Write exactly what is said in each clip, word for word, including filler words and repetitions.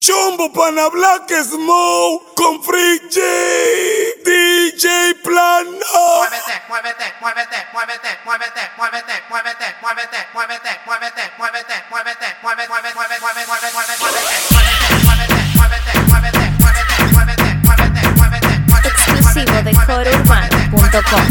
Chumbo Pana Black Smoke con Free J, D J Plano. Muévete, muévete, muévete, muévete, muévete, muévete, muévete, muévete, muévete, muévete, muévete, muévete, muévete, muévete, muévete, muévete, exclusivo de coro urbano punto com.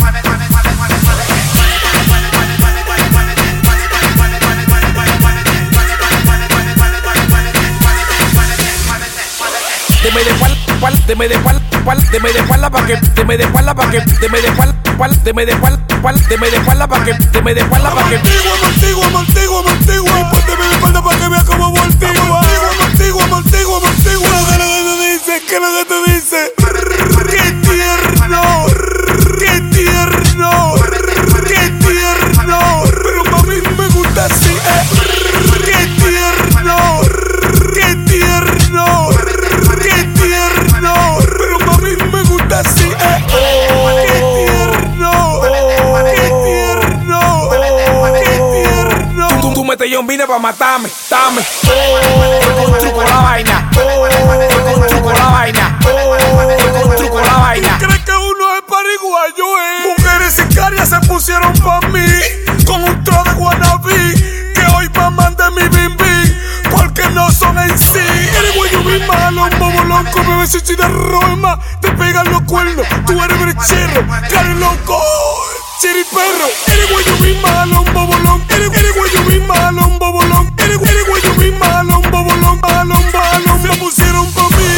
Deme de cual, cual, deme de cual, cual, deme de cual la pa' que, deme de cual la pa' que, deme de cual, cual, deme de cual, cual, deme de cual la pa' que, deme de cual la pa' que. Amortigua, amortigua, amortigua, amortigua. Y pónteme de espalda pa' que vea cómo voltigua. Amortigua, amortigua, amortigua. ¿Qué es lo que tú dices? ¿Qué es lo que tú dices? ¡Qué tierno! ¡Qué tierno! ¡Qué tierno! Pero mami me gusta así, eh. ¡Qué tierno! ¡Qué tierno! ¡Qué tierno! Pero mami me gusta así, eh. ¡Qué tierno! ¡Qué tierno! ¡Qué tierno! Tú, tú mete yo vine pa' matarme, dame. Con truco la vaina, con truco la vaina, con truco la vaina. ¿Crees que uno es pariguayo, eh? Mujeres sicarias se pusieron pa' mí con un tro de guanabí que hoy maman de mi bimbi porque no son en sí. Eres guayo mi malo, un bobo loco, bebé chichi de Roma. Te pegan los cuernos, tú eres brechero, cara loco, chiriperro. Eres guayo mi malo, un bobolón. Eres, eres guayo mi malo, un bobolón. Eres, eres guayo mi malo, un bobolón. Malo, malo, se pusieron pa' mí.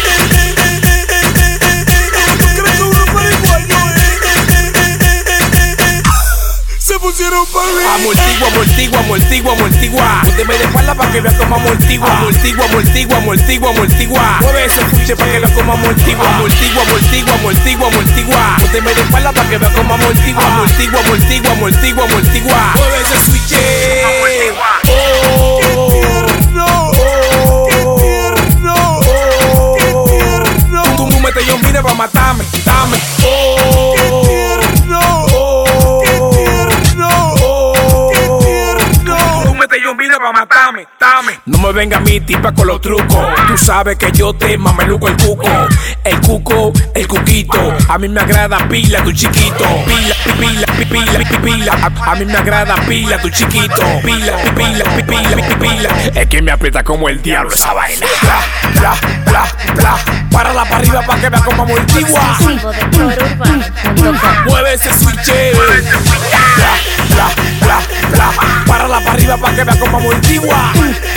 Se pusieron pa' mí. Amortigua, amortigua, amortigua, amortigua. Pónteme de espalda pa' que vea como amortigua. Amortigua, amortigua, amortigua, amortigua. Mueve ese fuche pa' que vea como amortigua. Amortigua, amortigua, amortigua, amortigua. Pónteme de espalda pa' que vea como amortigua. Amortigua, amortigua, amortigua, amortigua. Mueve ese switch. Oh, ¡Qué tierno! ¡Qué tierno! ¡Qué tierno! tú, tú mete yo vine pa' matarme, dame. Oh, ¡Qué tierno! ¡Qué tierno! ¡Qué tierno! tú mete yo vine pa' matarme, dame. No me venga mi tipa con los trucos. Tú sabes que yo te mameluco el cuco. El cuco, el cuquito. A mí me agrada pila tu chiquito. Pila, pila, pila, pila, pila. A, a mí me agrada pila tu chiquito. Pila, pila, pila, pila. Es que me aprieta como el diablo esa vaina. Bla, bla, bla, bla. Párala para arriba para que vea como amortigua. Exclusivo de coro urbano punto com. Mueve ese switch. Bla, bla, bla, bla. Párala para arriba para que vea como amortigua.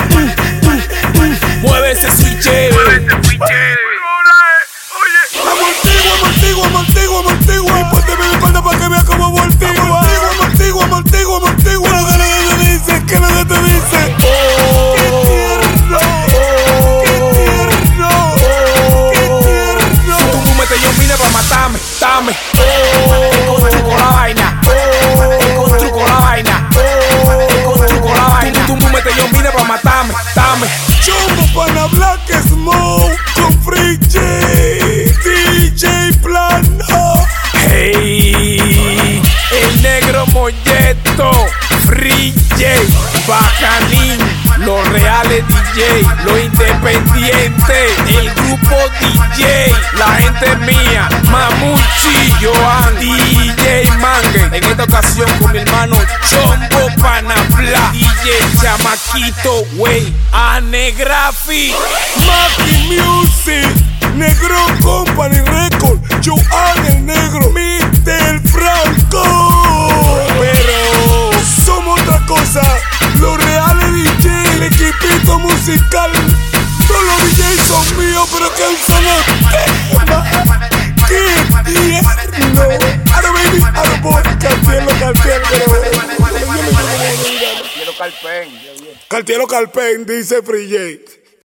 Mueve ese switch. Amortigua, amortigua, amortigua, amortigua. Y pónteme de espalda pa' que vea cómo voltigua. Amortigua, amortigua, amortigua. ¿Qué es lo que tú dices? ¿Qué es lo que tú dices? ¡Qué tierno! ¡Qué tierno! ¡Qué tierno! Tú, tú mete yo vine pa' matarme, dame. Con truco la vaina, con truco la vaina, con truco la vaina. Tú, tú mete yo vine pa' matarme, dame. Chumbo Pana Black Smoke con Free J, D J Plano. Hey, el negro molleto, Free J, Bacanín, los reales D J, los independientes, el grupo D J, la gente mía, Mamuchi, Joan, D J Mangue. En esta ocasión con mi hermano Chumbo Pana Black, D J Chamaquito, wey, Anegrafi. Maki Music, Negro Company Record, Joan el Negro, mister Franco. Pero somos otra cosa, los reales D J, el equipito musical. Todos los D Js son míos, pero que son los temas. ¡Qué tierno! Ahora baby, ahora boy, Cartielo, Cartielo, pero Cartielo Carpen, dice Free J.